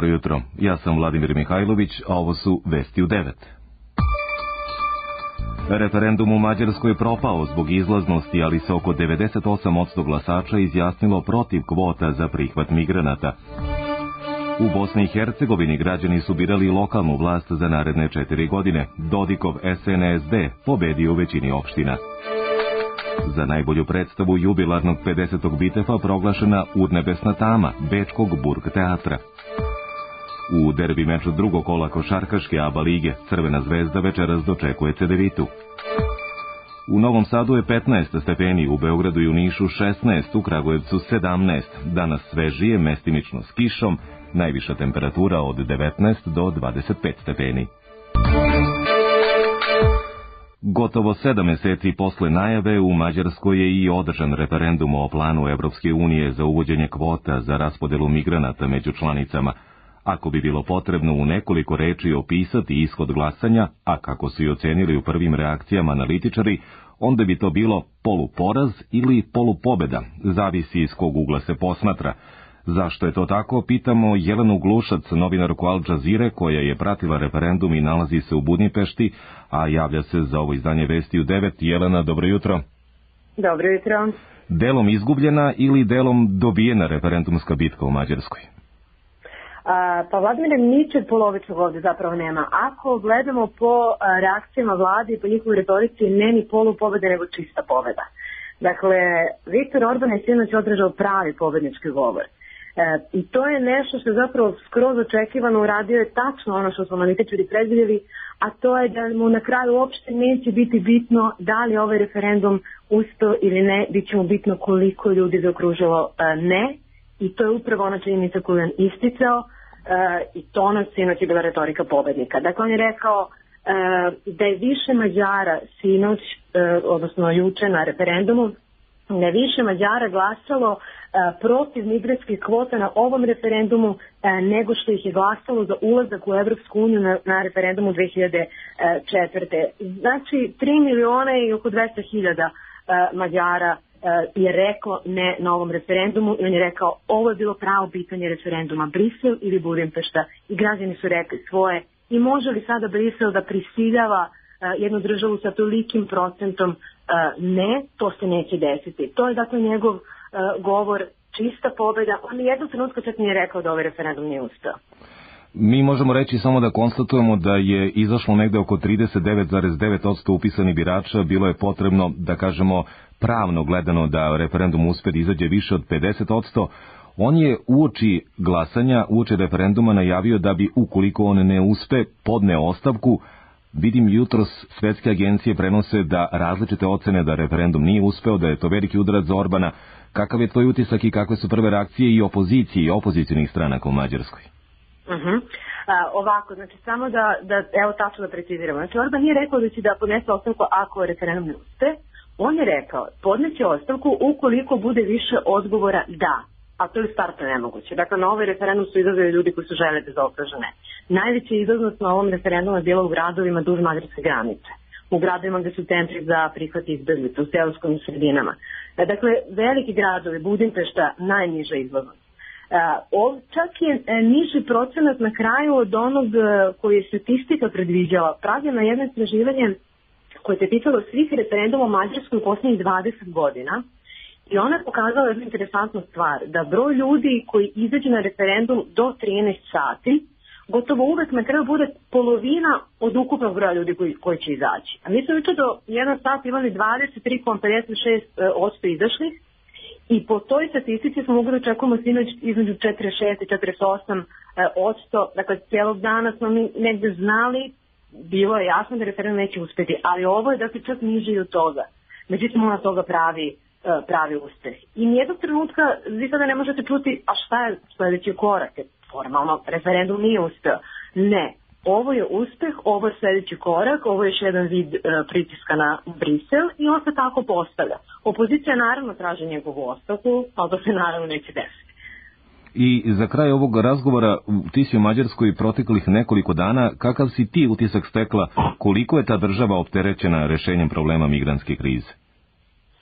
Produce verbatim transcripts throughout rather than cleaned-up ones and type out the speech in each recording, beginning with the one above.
dobro jutro. Ja sam Vladimir Mihajlović, a ovo su Vesti u devet. Referendum u Mađarskoj je propao zbog izlaznosti, ali se oko devedeset osam posto glasača izjasnilo protiv kvota za prihvat migranata. U Bosni i Hercegovini građani su birali lokalnu vlast za naredne četiri godine. Dodikov S N S D pobedio u većini opština. Za najbolju predstavu jubilarnog pedesetog Bitefa proglašena Urnebesna tama bečkog Burg teatra. U derbi meču drugog kola košarkaške A B A lige Crvena zvezda večeras dočekuje Cedevitu. U Novom Sadu je petnaest stepeni, u Beogradu i u Nišu šesnaest, u Kragujevcu sedamnaest. Danas svežije, mestimično s kišom, najviša temperatura od devetnaest do dvadeset pet stepeni. Gotovo sedam meseci posle najave u Mađarskoj je i održan referendum o planu Evropske unije za uvođenje kvota za raspodelu migranata među članicama. Ako bi bilo potrebno u nekoliko reči opisati ishod glasanja, a kako su i ocenili u prvim reakcijama analitičari, onda bi to bilo poluporaz ili polupobeda, zavisi iz kog ugla se posmatra. Zašto je to tako, pitamo Jelenu Glušac, novinarku Al Jazeere, koja je pratila referendum i nalazi se u Budimpešti, a javlja se za ovo izdanje Vesti u devet. Jelena, dobro jutro. Dobro jutro. Delom izgubljena ili delom dobijena referendumska bitka u Mađarskoj? A, pa Vladimire, ničeg polovičnog ovdje zapravo nema. Ako gledamo po a, reakcijama vlade i po njihovoj retorici, ne ni polupobeda nego čista pobeda. Dakle, Viktor Orban je sinoć održao pravi pobednički govor. E, I to je nešto što je zapravo skroz očekivano, uradio je tačno ono što smo analitičari predvidjeli, a to je da mu na kraju uopšte neće biti bitno da li ovaj referendum uspeo ili ne, bit će mu bitno koliko ljudi zaokružilo a, ne. I to je upravo ona činjenica koju je on isticao uh, i to ono sinoć je bila retorika pobednika. Dakle, on je rekao uh, da je više Mađara sinoć, uh, odnosno juče na referendumu, da je više Mađara glasalo uh, protiv migratskih kvota na ovom referendumu uh, nego što ih je glasalo za ulazak u Evropsku uniju na, na referendumu dve hiljade četvrte. Znači, tri miliona i oko dvesta hiljada uh, Mađara je rekao ne na ovom referendumu i on je rekao ovo je bilo pravo pitanje referenduma, Brisel ili Budimpešta, i građani su rekli svoje. I može li sada Brisel da prisiljava uh, jednu državu sa tolikim procentom? Uh, ne, to se neće desiti. To je dakle njegov uh, govor, čista pobjeda. On jednog trenutka čak nije rekao da ovaj referendum nije uspeo. Mi možemo reći samo da konstatujemo da je izašlo negde oko trideset devet zarez devet posto upisanih birača, bilo je potrebno, da kažemo, pravno gledano da referendum uspe da izađe više od pedeset posto. On je uoči glasanja, uoči referenduma najavio da bi, ukoliko on ne uspe, podneo ostavku. Vidim jutros svetske agencije prenose da različite ocene da referendum nije uspeo, da je to veliki udarac za Orbana. Kakav je tvoj utisak i kakve su prve reakcije i opozicije i opozicionih stranaka u Mađarskoj? Uh-huh. A, ovako, znači samo da, da evo tačno da preciziramo. Znači Orban nije rekao da će da podnese ostavku ako referendum ne uspe. On je rekao podneće ostavku ukoliko bude više odgovora da. A to je startno nemoguće. Dakle, na ovaj referendum su izlazili ljudi koji su žele da zaokruže ne. Najveća izlaznost na ovom referendumu je bila u gradovima duž mađarske granice. U gradovima gde su centri za prihvat izbeglica, u seoskim sredinama. Dakle, veliki gradovi, Budimpešta, najniža izlaznost. Uh, čak je uh, niži procenat na kraju od onog uh, koji je statistika predviđala. Pravljeno jedno istraživanje koje se ticalo svih referenduma u Mađarskoj u posljednjih dvadeset godina i ona je pokazala jednu interesantnu stvar, da broj ljudi koji izađe na referendum do trinaest sati gotovo uvek na kraju bude polovina od ukupnog broja ljudi koji, koji će izaći. A mi smo juče do jedan sat imali dvadeset tri zarez pedeset šest posto izašlih. I po toj statistici smo mogli da očekujemo sinoć između četrdeset šest i četrdeset osam odsto. Dakle, cijelog dana smo mi negde znali, bilo je jasno da referendum neće uspjeti, ali ovo je dakle čak niže od toga. Međutim, ona toga pravi, pravi uspjeh. I nijednog trenutka vi sada ne možete čuti, a šta je sljedeći korak? Formalno, referendum nije uspio. Ne. Ovo je uspeh, ovo je sljedeći korak, ovo je još jedan vid e, pritiska na Brisel i on se tako postavlja. Opozicija naravno traži njegovu ostavku, ali to se naravno neće desiti. I za kraj ovog razgovora, ti si u Mađarskoj proteklih nekoliko dana, kakav si ti utisak stekla, koliko je ta država opterećena rešenjem problema migrantske krize?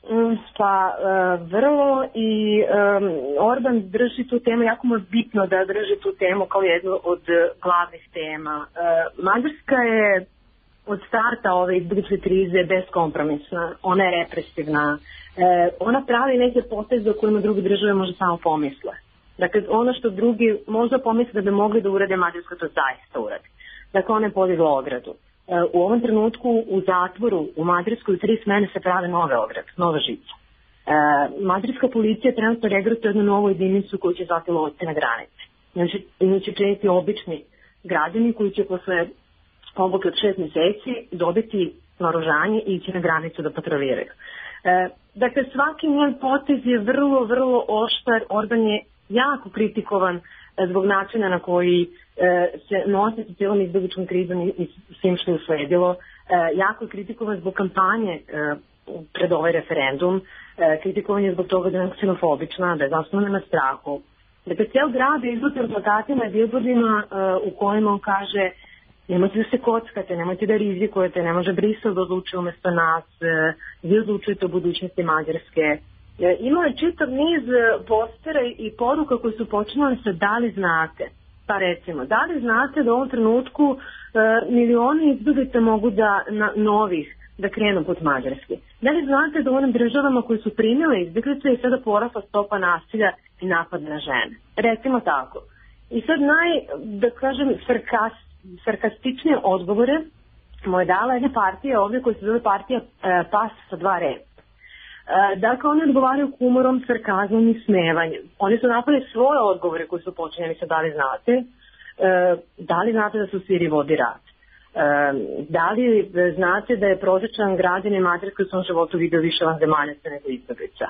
Pa vrlo i um, Orban drži tu temu, jako mu je bitno da drži tu temu kao jednu od glavnih tema. Uh, Mađarska je od starta ove izbjegličke krize beskompromisna, ona je represivna, uh, ona pravi neke poteze o kojima druge države možda samo pomisle. Dakle, ono što drugi možda pomisle da bi mogli da urade, Mađarska to zaista uradi. Dakle, ona je podigla ogradu. U ovom trenutku u zatvoru u Mađarskoj u tri smene se prave nove ograde, nove žice. E, Mađarska policija trenutno regrutuje jednu novu jedinicu koju će zvati lovci na granici. Znači, nju će činiti obični građani koji će posle obuke od šest mjeseci dobiti naoružanje i ići na granicu da patroliraju. E, dakle, svaki njen potez je vrlo, vrlo oštar. Orban je jako kritikovan zbog načina na koji e, se nosi sa cijelom izbjegličkom krizom i svim što je usledilo. E, jako je kritikovan zbog kampanje e, pred ovaj referendum. E, kritikovan je zbog toga da je ksenofobična, da je zasnovana na strahu. Dakle, cijel grad je izlučen plakatima i bilbordima e, u kojima on kaže nemojte da se kockate, nemojte da rizikujete, ne može Brisel da odluči umjesto nas, e, vi odlučujete o budućnosti Mađarske. Imao je čitav niz postera i poruka koji su počinali sa da li znate. Pa recimo, da li znate da u ovom trenutku e, milioni izbjeglica mogu da, na, novih da krenu put Mađarske? Da li znate da u onim državama koji su primile izbjeglice je sada porasla stopa nasilja i napad na žene? Recimo tako. I sad naj, da kažem, sarkas, sarkastičnije odgovore mu je dala jedna partija ovdje koja se zove partija e, Pas sa dva reda. Dakle, oni odgovaraju humorom, sarkazmom i smevanjem. Oni su napravili svoje odgovore koji su počinjeni sa da li znate, da li znate da se u Siriji vodi rat, da li znate da je prosječan građanin Mađarske u svom životu video više vanzemaljaca nego izbjeglica.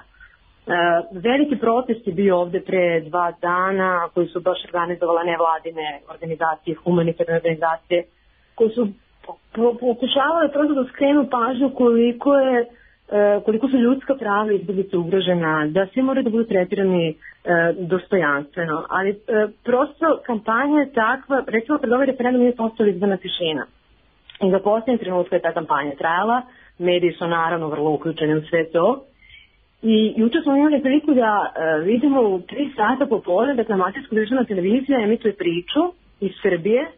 Veliki protest je bio ovdje pre dva dana koji su baš organizovala nevladine organizacije, humanitarne organizacije, koji su pokušavale prosto da skrenu pažnju koliko je koliko su ljudska prava izbjeglica ugrožena, da svi moraju da budu tretirani e, dostojanstveno. Ali e, prosto kampanja je takva, recimo pred ovaj referendum nije postala izborna tišina. I za posljednje trenutku je ta kampanja trajala, mediji su naravno vrlo uključeni u sve to. I jučer smo imali priliku da e, vidimo u tri sata popodne, dakle Mađarska državna televizija emituje priču iz Srbije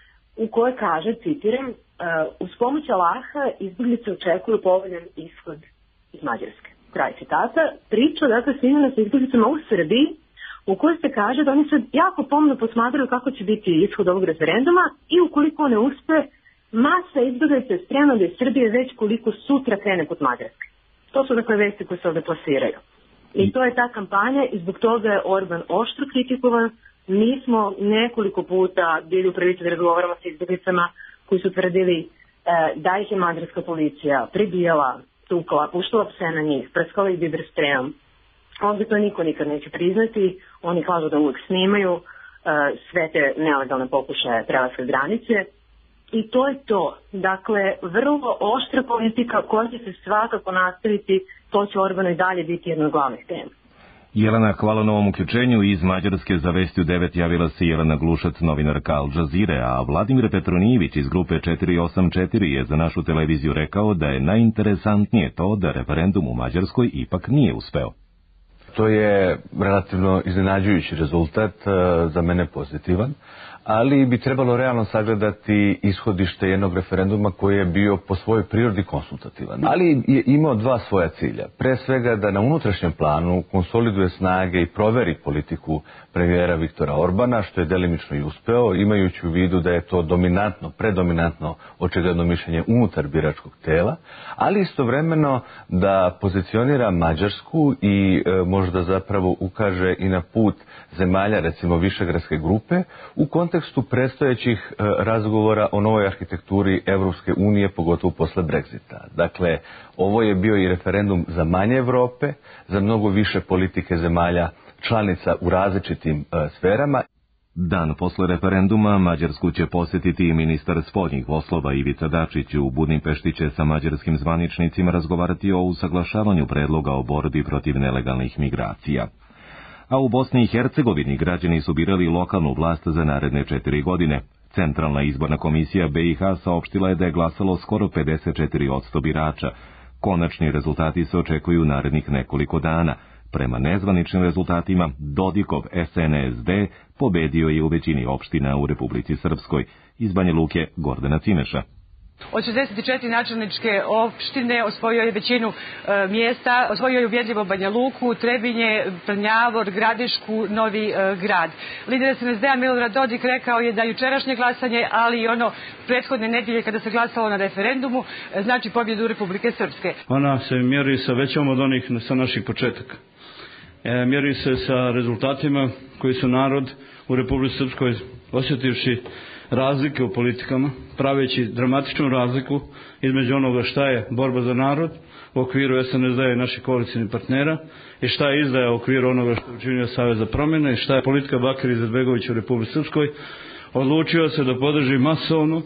u kojoj kaže, citiram, Uh, uz pomoć Allaha izbjeglice očekuju povoljan ishod iz Mađarske. Kraj citata. Priča, dakle, snimljena sa izbjeglicama u Srbiji, u kojoj se kaže da oni se jako pomno posmatraju kako će biti ishod ovog referenduma i ukoliko ne uspe, masa izbjeglice spremna da iz Srbije već koliko sutra krene kod Mađarske. To su, dakle, vesti koje se ovdje plasiraju. I to je ta kampanja i zbog toga je Orban oštro kritikovan. Mi smo nekoliko puta bili u prilici da razgovaramo sa izbjeglicama koji su tvrdili e, da ih je mađarska policija pribijala, tukla, puštala pse na njih, prskala ih biber sprejom. Ovdje to niko nikad neće priznati, oni kažu da uvijek snimaju e, sve te nelegalne pokušaje prelaska granice i to je to. Dakle, vrlo oštra politika koja će se svakako nastaviti, to će Orbanu i dalje biti jedna od glavnih tema. Jelena, hvala na ovom uključenju. Iz Mađarske za Vesti u devet javila se Jelena Glušac, novinarka Al Jazeere, a Vladimir Petronijević iz grupe četiri osam četiri je za našu televiziju rekao da je najinteresantnije to da referendum u Mađarskoj ipak nije uspeo. To je relativno iznenađujući rezultat, za mene pozitivan, ali bi trebalo realno sagledati ishodište jednog referenduma koji je bio po svojoj prirodi konsultativan. Ali je imao dva svoja cilja. Pre svega da na unutrašnjem planu konsoliduje snage i proveri politiku premijera Viktora Orbana, što je delimično i uspeo, imajući u vidu da je to dominantno, predominantno očigledno mišljenje unutar biračkog tela, ali istovremeno da pozicionira Mađarsku i e, možda zapravo ukaže i na put zemalja, recimo Višegradske grupe, u kontekstu predstojećih e, razgovora o novoj arhitekturi Evropske unije, pogotovo posle Brexita. Dakle, ovo je bio i referendum za manje Evrope, za mnogo više politike zemalja članica u različitim e, sferama. Dan posle referenduma Mađarsku će posjetiti i ministar spoljnih poslova Ivica Dačić. U Budimpešti će sa mađarskim zvaničnicima razgovarati o usaglašavanju predloga o borbi protiv nelegalnih migracija. A u Bosni i Hercegovini građani su birali lokalnu vlast za naredne četiri godine. Centralna izborna komisija B i H saopštila je da je glasalo skoro pedeset četiri posto birača. Konačni rezultati se očekuju narednih nekoliko dana. Prema nezvaničnim rezultatima, Dodikov S N S D pobedio je u većini opština u Republici Srpskoj. Iz Banja Luke, Gordana Cimeša. Od šezdeset četiri načelničke opštine osvojio je većinu e, mjesta, osvojio je uvjedljivo Banja Luku, Trebinje, Prnjavor, Gradišku, Novi e, grad. Lider S N S D-a Milorad Dodik rekao je da jučerašnje glasanje, ali i ono prethodne nedjelje kada se glasalo na referendumu, e, znači pobjedu Republike Srpske. Ona se mjeri sa većom od onih sa naših početaka. E, mjeri se sa rezultatima koji su narod u Republici Srpskoj osjetivši razlike u politikama, praveći dramatičnu razliku između onoga šta je borba za narod u okviru S N S D-a i naših koalicijnih partnera i šta je izdaja u okviru onoga što je učinio Savez za promjene i šta je politika Bakira Izetbegovića u Republici Srpskoj. Odlučio se da podrži masovno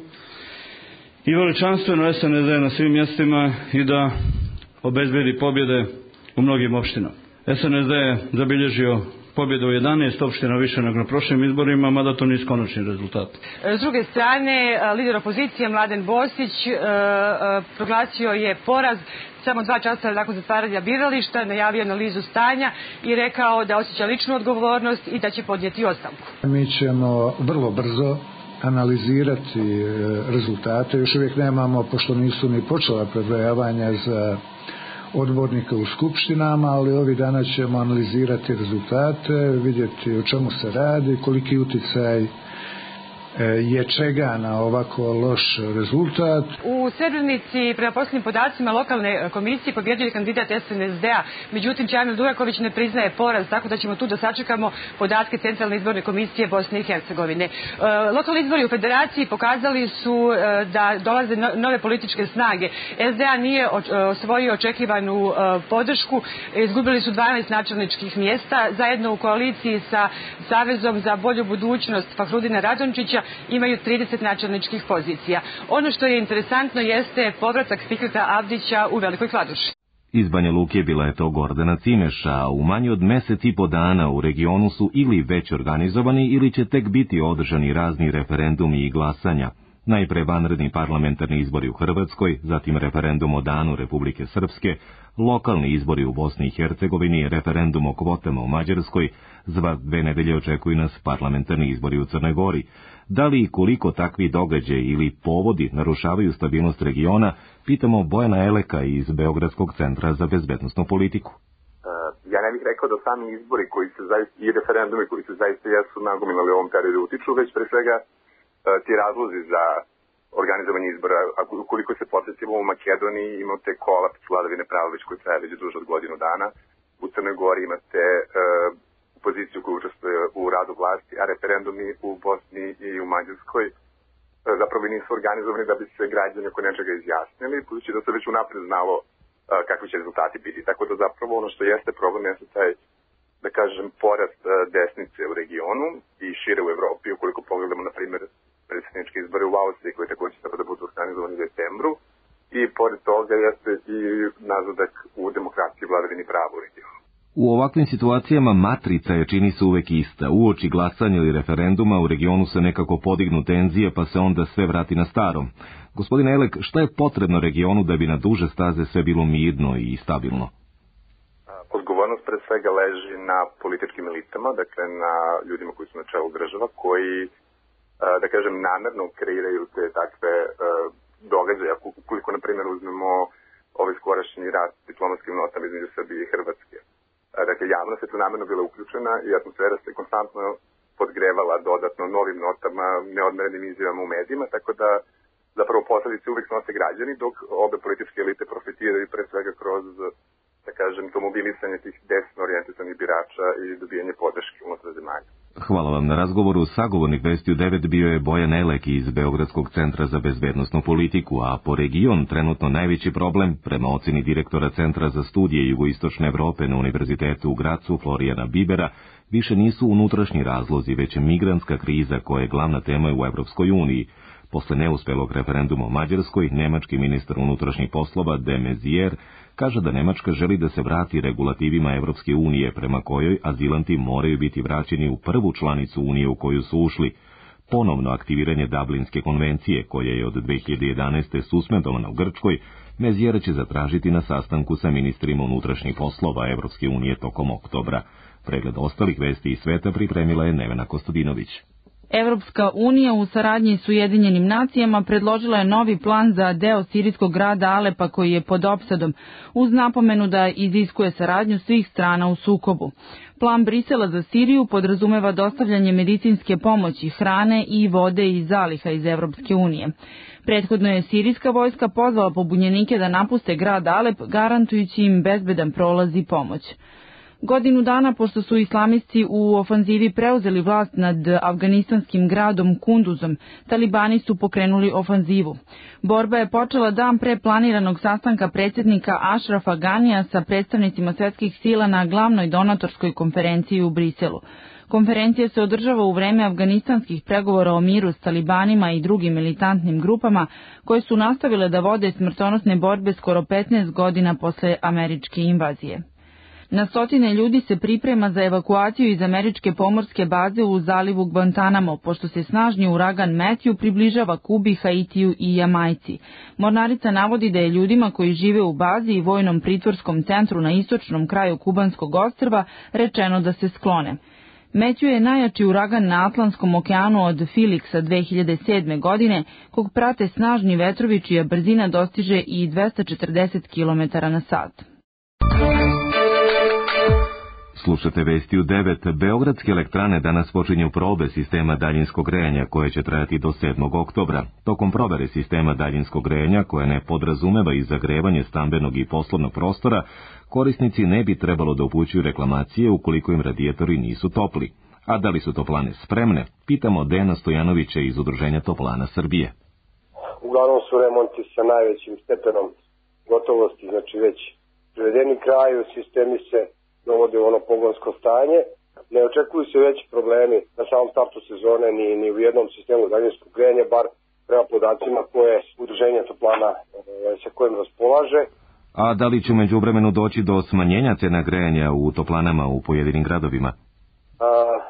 i veličanstveno S N S D na svim mjestima i da obezbedi pobjede u mnogim opštinama. S N S D je zabilježio pobjeda u jedanaest opština više nego na prošlim izborima, mada to nisu konačni rezultat. S druge strane, lider opozicije Mladen Bosić e, e, proglasio je poraz samo dva časa nakon zatvaranja birališta, najavio analizu stanja i rekao da osjeća ličnu odgovornost i da će podnijeti ostavku. Mi ćemo vrlo brzo analizirati rezultate. Još uvijek nemamo, pošto nisu ni počela prebrojavanja za odbornika u skupštinama, ali ovih dana ćemo analizirati rezultate, vidjeti o čemu se radi, koliki utjecaj je čega na ovako loš rezultat. U Srebrenici, prema posljednjim podacima lokalne komisije, pobjedio je kandidat S N S D-a, međutim Čamil Duraković ne priznaje poraz, tako da ćemo tu da sačekamo podatke Centralne izborne komisije Bosne i Hercegovine. E, lokalni izbori u Federaciji pokazali su e, da dolaze no, nove političke snage. S D A nije osvojio očekivanu e, podršku, izgubili su dvanaest načelničkih mjesta, zajedno u koaliciji sa Savezom za bolju budućnost Fahrudina Radončića imaju trideset načelničkih pozicija. Ono što je interesantno jeste povratak Fikreta Avdića u Velikoj Kladuši. Iz Banja Luke bila je to Gordana Cimeša. U manje od mjesec i po dana u regionu su ili već organizovani ili će tek biti održani razni referendumi i glasanja. Najpre vanredni parlamentarni izbori u Hrvatskoj, zatim referendum o danu Republike Srpske, lokalni izbori u Bosni i Hercegovini, referendum o kvotama u Mađarskoj, za dve nedelje očekuju nas parlamentarni izbori u Crnoj Gori. Da li i koliko takvi događaji ili povodi narušavaju stabilnost regiona, pitamo Bojana Eleka iz Beogradskog centra za bezbednosnu politiku. Ja ne bih rekao da sami izbori koji se zaista, i referendumi koji se zaista jesu nagomilali u ovom periodu utiču, već pre svega ti razlozi za organizovanje izbora. Ukoliko se podsjetimo, u Makedoniji imate kolaps vladavine prava već koji traje već duže od godinu dana. U Crnoj Gori imate uh, opoziciju koja učestvuje u radu vlasti, a referendumi u Bosni i u Mađarskoj uh, zapravo nisu organizovani da bi se građani oko nečega izjasnili, budući da se već unapred znalo uh, kakvi će rezultati biti. Tako da zapravo ono što jeste problem jeste taj, da kažem, porast uh, desnice u regionu i šire u Evropi. Ukoliko pogledamo, na primjer, predsjedničke izbore u Austriji koji također treba da budu organizovani u decembru, i pored toga jeste i nazadak u demokraciji i vladavini prava u regionu. U ovakvim situacijama matrica je, čini se, uvek ista. Uoči glasanja ili referenduma u regionu se nekako podignu tenzije, pa se onda sve vrati na starom. Gospodine Elek, šta je potrebno regionu da bi na duže staze sve bilo mirno i stabilno? Odgovornost pre svega leži na političkim elitama, dakle na ljudima koji su na čelu država, koji, da kažem, namerno kreiraju te takve događaje. Ukoliko, na primjer, uzmemo ovaj skorašnji rat diplomatskim notama između Srbije i Hrvatske. Dakle, javnost je tu namerno bila uključena i atmosfera se konstantno podgrevala dodatno novim notama, neodmerenim izjavama u medijima, tako da zapravo posledice uvijek snose građani, dok obe političke elite profitiraju pre svega kroz, da kažem, to mobilisanje tih desno orijentisanih birača i dobijanje podrške unutar zemalja. Hvala vam na razgovoru. Sagovornik Vesti u devet bio je Bojan Elek iz Beogradskog centra za bezbednosnu politiku, a po region trenutno najveći problem, prema oceni direktora Centra za studije Jugoistočne Evrope na Univerzitetu u Gracu Florijana Bibera, više nisu unutrašnji razlozi, već migrantska kriza koja je glavna tema u Evropskoj uniji. Posle neuspelog referenduma u Mađarskoj, nemački ministar unutrašnjih poslova de Maizière kaže da Nemačka želi da se vrati regulativima Evropske unije, prema kojoj azilanti moraju biti vraćeni u prvu članicu unije u koju su ušli. Ponovno aktiviranje Dublinske konvencije, koja je od dve hiljade jedanaeste suspendovana u Grčkoj, Mezijera će zatražiti na sastanku sa ministrima unutrašnjih poslova Evropske unije tokom oktobra. Pregled ostalih vesti iz sveta pripremila je Nevena Kostadinović. Evropska unija u saradnji s Ujedinjenim nacijama predložila je novi plan za deo sirijskog grada Alepa koji je pod opsadom, uz napomenu da iziskuje saradnju svih strana u sukobu. Plan Brisela za Siriju podrazumeva dostavljanje medicinske pomoći, hrane i vode i zaliha iz Evropske unije. Prethodno je sirijska vojska pozvala pobunjenike da napuste grad Alep, garantujući im bezbedan prolaz i pomoć. Godinu dana pošto su islamisti u ofanzivi preuzeli vlast nad afganistanskim gradom Kunduzom, talibani su pokrenuli ofanzivu. Borba je počela dan pre planiranog sastanka predsjednika Ašrafa Ganija sa predstavnicima svetskih sila na glavnoj donatorskoj konferenciji u Briselu. Konferencija se održava u vreme afganistanskih pregovora o miru s talibanima i drugim militantnim grupama koje su nastavile da vode smrtonosne borbe skoro petnaest godina posle američke invazije. Na stotine ljudi se priprema za evakuaciju iz američke pomorske baze u zalivu Guantanamo, pošto se snažni uragan Matthew približava Kubi, Haitiju i Jamajci. Mornarica navodi da je ljudima koji žive u bazi i vojnom pritvorskom centru na istočnom kraju kubanskog ostrva rečeno da se sklone. Matthew je najjači uragan na Atlantskom okeanu od Felixa dve hiljade sedme. godine, kog prate snažni vetrovi čija brzina dostiže i dvesta četrdeset kilometara na sat. Slušate vesti u devet. Beogradske elektrane danas počinju probe sistema daljinskog grejanja koje će trajati do sedmog oktobra. Tokom provere sistema daljinskog grejanja, koje ne podrazumeva i zagrevanje stambenog i poslovnog prostora, korisnici ne bi trebalo da upućuju reklamacije ukoliko im radijatori nisu topli. A da li su toplane spremne? Pitamo Dejana Stojanovića iz Udruženja toplana Srbije. Uglavnom su remonti sa najvećim stepenom gotovosti, znači već privedeni kraju, sistemi se dovode u ono pogonsko stanje. Ne očekuju se veći problemi na samom startu sezone ni, ni u jednom sistemu daljinskog grejanja, bar prema podacima koje Udruženje toplana sa kojim raspolaže. A da li će u međuvremenu doći do smanjenja cena grejanja u toplanama u pojedinim gradovima? A,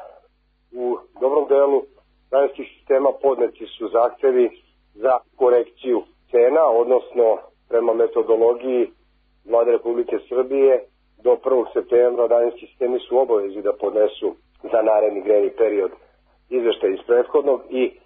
u dobrom delu daljinskih sistema podneti su zahtevi za korekciju cena, odnosno prema metodologiji Vlade Republike Srbije do prvog septembra daljinski sistemi su obavezi da podnesu za naredni grejni period izveštaj iz prethodnog i e,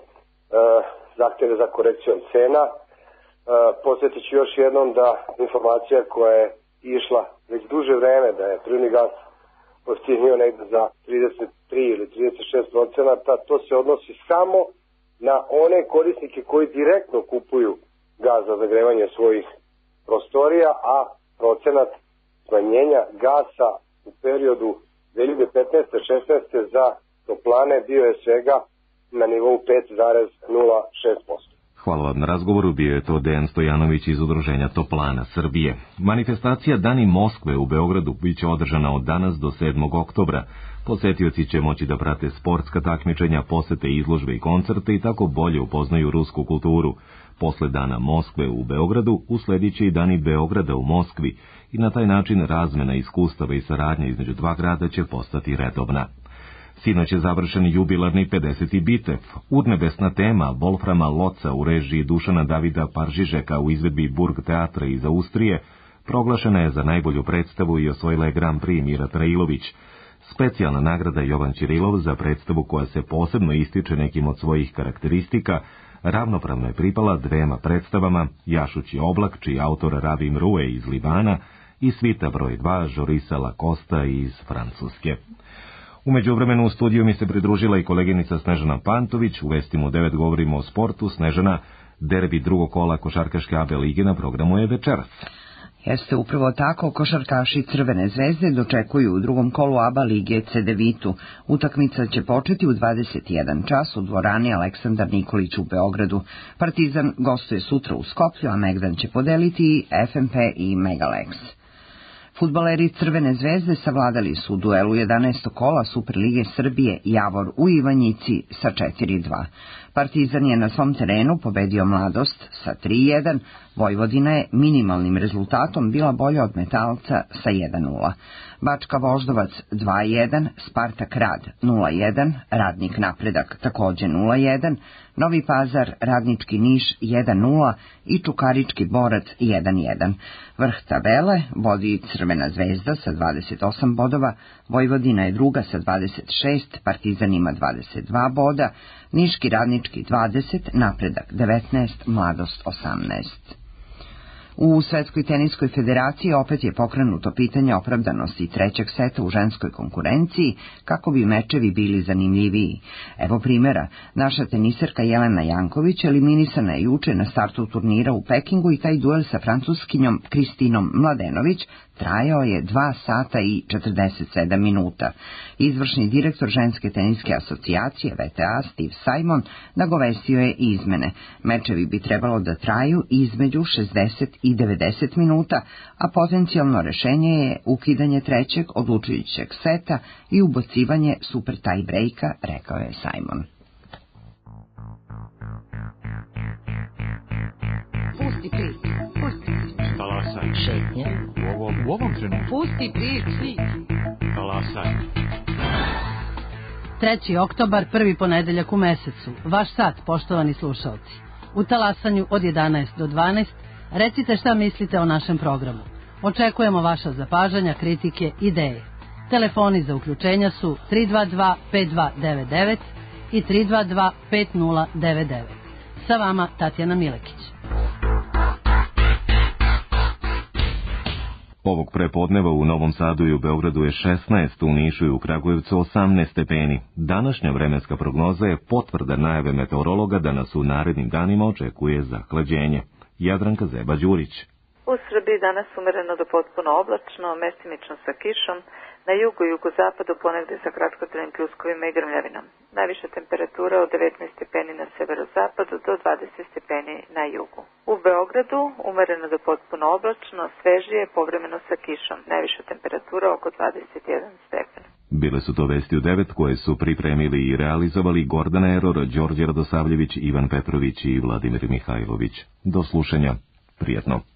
zahteve za korekcijom cena. E, podsjetit ću još jednom da informacija koja je išla već duže vreme da je prirodni gas pojeftinio negde za trideset tri ili trideset šest procenata, to se odnosi samo na one korisnike koji direktno kupuju gaz za zagrevanje svojih prostorija, a procenat smanjenja gasa u periodu dve hiljade petnaeste šesnaeste za toplane bio je svega na nivou pet zarez nula šest posto. Hvala vam na razgovoru, bio je to Dejan Stojanović iz Udruženja toplana Srbije. Manifestacija Dani Moskve u Beogradu biće održana od danas do sedmog oktobra. Posetioci će moći da prate sportska takmičenja, posete izložbe i koncerte i tako bolje upoznaju rusku kulturu. Posle Dana Moskve u Beogradu usledit će i Dani Beograda u Moskvi i na taj način razmena iskustava i saradnja između dva grada će postati redovna. Sinoć je završen jubilarni pedeseti bitev, urnebesna tema Wolframa Loca u režiji Dušana Davida Paržižeka u izvedbi Burg teatra iz Austrije, proglašena je za najbolju predstavu i osvojila je Grand Prix Mira Trailović. Specijalna nagrada Jovan Ćirilov za predstavu koja se posebno ističe nekim od svojih karakteristika, ravnopravno je pripala dvema predstavama, Jašući oblak, čiji autor Ravim Rue iz Libana, i svita broj dva Žorisa Lakosta iz Francuske. U međuvremenu u studiju mi se pridružila i koleginica Snežana Pantović. U vestima u devet govorimo o sportu. Snežana, derbi drugog kola košarkaške A B lige na programu je večeras. Jeste upravo tako, košarkaši Crvene zvezde dočekuju u drugom kolu A B A lige Cedevitu. Utakmica će početi u dvadeset jedan čas u dvorani Aleksandar Nikolić u Beogradu. Partizan gostuje sutra u Skoplju, a Megdan će podeliti F M P i Megalex. Fudbaleri Crvene zvezde savladali su u duelu jedanaestog kola Superlige Srbije Javor u Ivanjici sa četiri dva. Partizan je na svom terenu pobedio Mladost sa tri jedan, Vojvodina je minimalnim rezultatom bila bolja od Metalca sa jedan nula. Bačka Voždovac dva jedan, Spartak Rad nula jedan, Radnik Napredak takođe nula jedan, Novi Pazar Radnički Niš jedan nula i Čukarički Borac jedan jedan. Vrh tabele vodi Crvena zvezda sa dvadeset osam bodova, Vojvodina je druga sa dvadeset šest, Partizan ima dvadeset dva boda, Niški Radnički dvadeset, Napredak devetnaest, Mladost osamnaest. U Svetskoj teniskoj federaciji opet je pokrenuto pitanje opravdanosti trećeg seta u ženskoj konkurenciji kako bi mečevi bili zanimljiviji. Evo primjera, naša teniserka Jelena Janković eliminisana je juče na startu turnira u Pekingu i taj duel sa francuskinjom Kristinom Mladenović trajao je dva sata i četrdeset sedam minuta. Izvršni direktor ženske teniske asocijacije V T A Steve Simon nagovestio je izmene. Mečevi bi trebalo da traju između šezdeset i devedeset minuta, a potencijalno rešenje je ukidanje trećeg odlučujućeg seta i ubacivanje super tie breaka, rekao je Simon. Pusti prič, pusti prič. Talasaj. Šetnje. U ovom, u ovom trenutku. Pusti prič, prič. Talasaj. treći oktobar, prvi ponedeljak u mesecu. Vaš sat, poštovani slušalci. U talasanju od jedanaest do dvanaest recite šta mislite o našem programu. Očekujemo vaša zapažanja, kritike, ideje. Telefoni za uključenja su tri dva dva pet dva devet devet i tri dva dva pet nula devet devet. Sa vama Tatjana Milekić. Ovog prepodneva u Novom Sadu i u Beogradu je šesnaest, u Nišu i u Kragujevcu osamnaest stepeni. Današnja vremenska prognoza je potvrda najave meteorologa da nas u narednim danima očekuje zahlađenje. Jadranka Zeba-Đurić. U Srbiji danas umereno do potpuno oblačno, mestimično sa kišom, na jugu i jugozapadu ponegde sa kratkotrajnim pljuskovima i grmljavinom. Najviša temperatura od devetnaest stepeni na severozapadu do dvadeset stepeni na jugu. U Beogradu umereno do potpuno oblačno, svežije, povremeno sa kišom. Najviša temperatura oko dvadeset jedan stepen. Bile su to vesti u devet koje su pripremili i realizovali Gordana Eror, Đorđe Radosavljević, Ivan Petrović i Vladimir Mihajlović. Do slušanja. Prijetno.